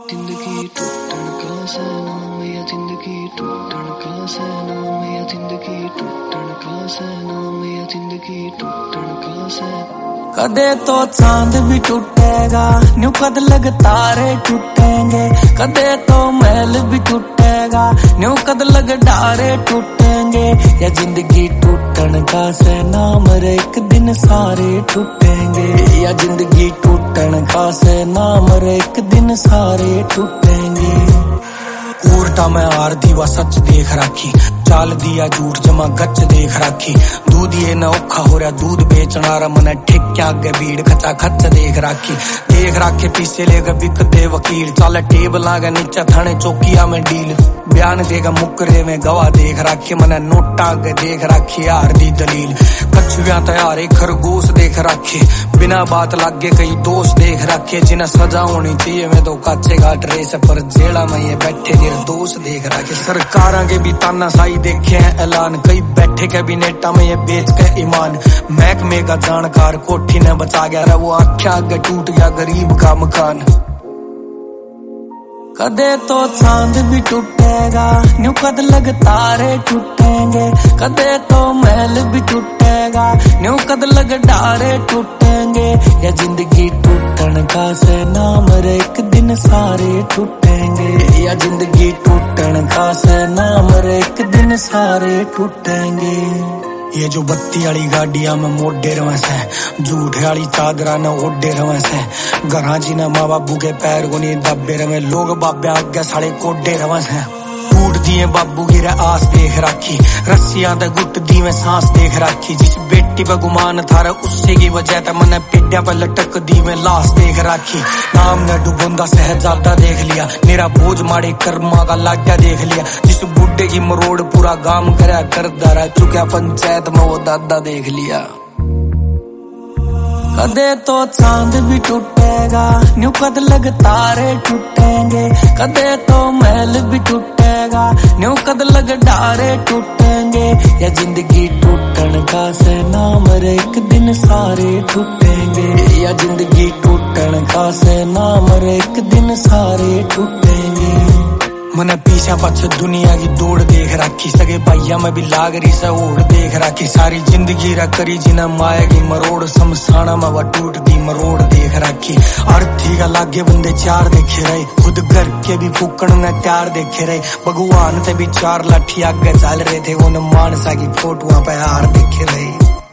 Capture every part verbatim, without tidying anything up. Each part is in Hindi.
जिंदगी टूटन का सनम या जिंदगी टूटन का सनम या जिंदगी टूटन का सनम या जिंदगी टूटन का सनम। कदे तो चांद भी टूटेगा, न्यू कद लग तारे टूटेंगे। कदे तो महल भी टूटेगा, न्यू कद लग डारे टूटेंगे। या जिंदगी टूटन का से नाम रे, एक दिन सारे टूटेंगे। या जिंदगी टूटन का से नाम रे, एक दिन सारे टूटेंगे। उल्टा मैं हार दीवा सच देख राखी, चाल दिया झूठ जमा गच देख राखी। दूध ये न औखा हो रहा दूध बेचना रा, मन ठिक क्या आगे भीड़ खचा खच देख राखी। देख राखे पीछे लेगा बिक दे वकील, चाल टेबल आगे नीचे थाने चौकिया में डील। बयान देगा मुकरे में गवाह देख राखे, मन नोटा आगे देख राखी यार दी दलील। कछुआ तैयार एक खरगोश देख राखे, बिना बात लागे कई दोष देख राखे। जिन्हें सजा होनी चाहिए मैं तो काचे घाट रेस पर जेड़ा में ये बैठे निर्दोष देख राखे। सरकार के भी तानाशाही देखे हैं ऐलान, कई बैठे कैबिनेटा में ये बेच के ईमान। महकमे का जानकार कोठी ने बचा गया रे, वो आख्या आगे टूट गया गरीब का मकान। कदे तो चांद भी टूटेगा, न्यू कद लग तारे टूटेंगे। कदे तो महल भी टूटेगा, न्यू कद लग डारे टूटेंगे। या जिंदगी टूटन का से नाम रे, एक दिन सारे टूटेंगे। या जिंदगी टूटन का से नाम रे, एक दिन सारे टूटेंगे। ये जो बत्ती वाली गाड़िया में मोडे रवे से, झूठ वाली चादरा न ओडे रवे से। घरा जी न माँ बाबू के पैर को नहीं दबे रवे, लोग बाबे आगे साढ़े कोडे रवे से। टूट दिए बाबू की रे आस देख राखी, रस्सियां ते गुट दी में सांस देख राखी। जिस बेटी पे गुमान था रे, उससे की वजह ते मैंने पेडिया पे लटक दी में लाश देख राखी। नाम ने डुबोंदा सहजादा देख लिया, मेरा बोझ मारे कर्मा का लाड्या देख लिया। जिस बुड्ढे की मरोड़ पूरा गांव करया करदा रहा, चुका पंचायत में वो दादा देख लिया। कदे तो चांद भी टूटेगा, न्यू कद लग तारे टूटेंगे। कदे तो महल भी टूटेगा, न्यू कद लग डारे टूटेंगे। या जिंदगी टूटन का से नाम रे, एक दिन सारे टूटेंगे। या जिंदगी टूटन का से नाम रे, एक दिन सारे टूटेंगे। मैंने पीछा पाछे दुनिया की दौड़ देख राखी, सगे भाइया में भी लाग रही से ओढ़ देख राखी। सारी जिंदगी रा करी जिना माया की मरोड़, शमशाना में वह टूट दी मरोड़ देख राखी। अर्थी का लागे बंदे चार देखे रहे, खुद घर के भी फूकण ने त्यार देखे रहे। भगवान ते भी चार लाठी आगे चल रहे थे, उन मानसा की फोटुआ पे हार देखे रहे।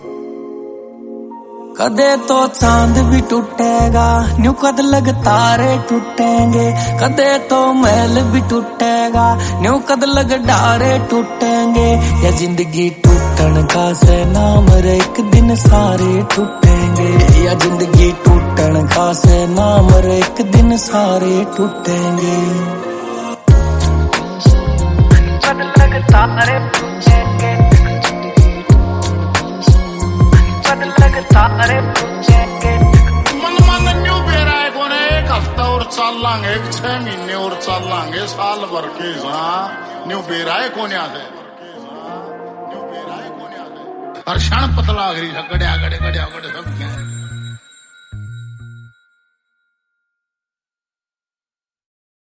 कदे तो चांद भी टूटेगा, न्यू कद लग तारे टूटेंगे। कदे तो महल भी टूटेगा, न्यू कद लग डारे टूटेंगे। या जिंदगी टूटन का से नाम रे, एक दिन सारे टूटेंगे। या जिंदगी टूटन का से नाम रे, एक दिन सारे टूटेंगे। कद लग तारे टूटेंगे, तारे टूटेंगे। मन मन न्यू बेरा है कोने, एक हफ्ता और चल लांगे, छह महीने और चल लांगे, साल भर के न्यू बेरा है कोने आते। हर क्षण पतला गड़ी गड़िया गड़े गड़िया गड़े सब क्या